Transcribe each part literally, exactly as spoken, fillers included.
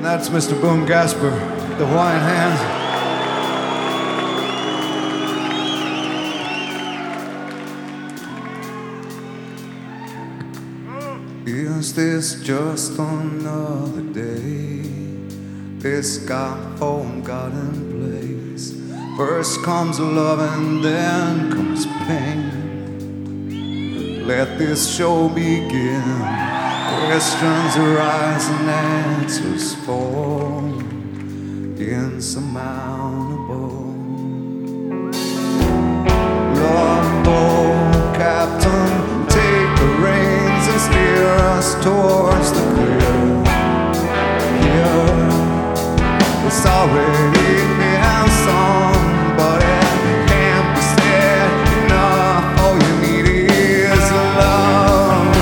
That's Mister Boone Gasper, the Hawaiian Hands. Is this just another day? This got forgotten place. First comes love and then comes pain. Let this show begin. Questions arise and answers fall, insurmountable. Lord, oh, Captain, take the reins and steer us towards the clear. Here, it's already been sung, but it can't be said enough. All you need is love.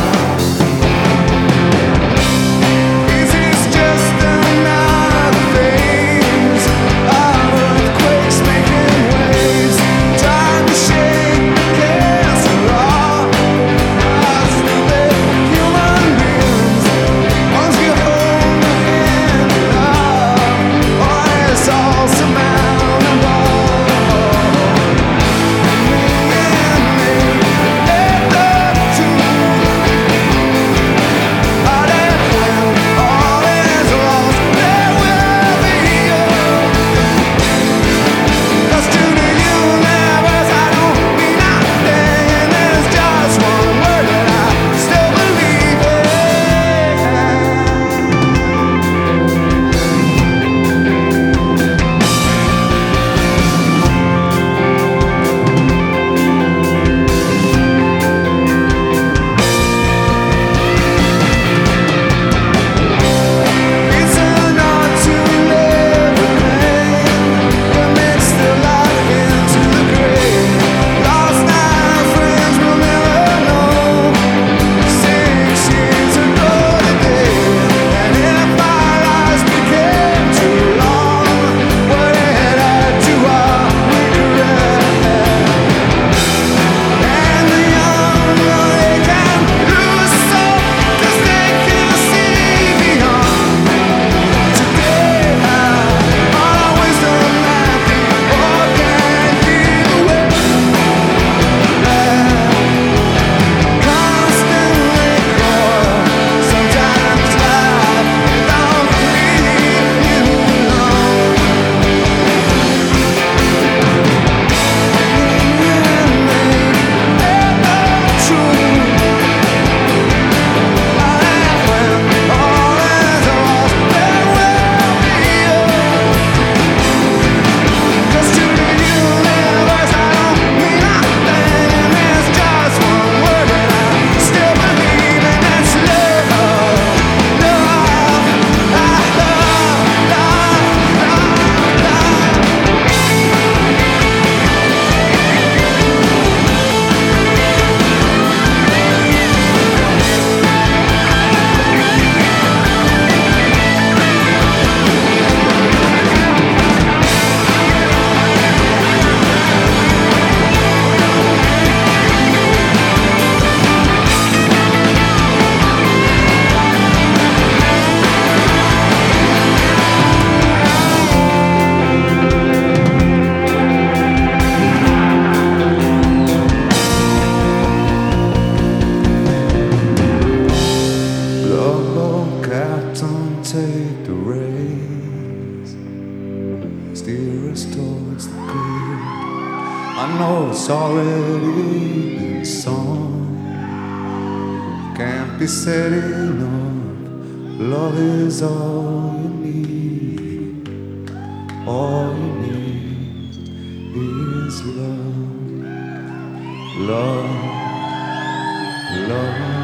Take the reins, steer us towards the clear. I know it's already been sung, can't be said enough. Love is all you need. All you need is love. Love, love.